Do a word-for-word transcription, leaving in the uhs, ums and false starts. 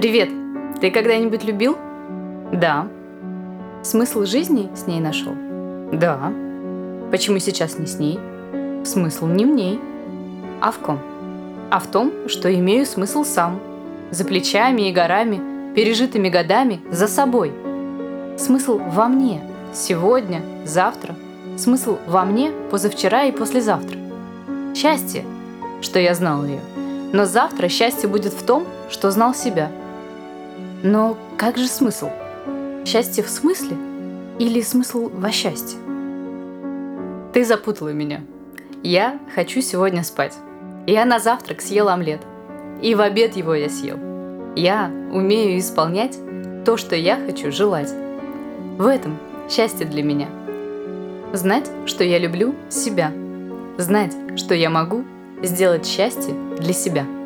Привет! Ты когда-нибудь любил? Да. Смысл жизни с ней нашел? Да. Почему сейчас не с ней? Смысл не в ней. А в ком? А в том, что имею смысл сам. За плечами и горами, пережитыми годами, за собой. Смысл во мне, сегодня, завтра. Смысл во мне, позавчера и послезавтра. Счастье, что я знал ее. Но завтра счастье будет в том, что знал себя. Но как же смысл? Счастье в смысле или смысл во счастье? Ты запутала меня. Я хочу сегодня спать. Я на завтрак съел омлет. И в обед его я съел. Я умею исполнять то, что я хочу желать. В этом счастье для меня. Знать, что я люблю себя. Знать, что я могу сделать счастье для себя.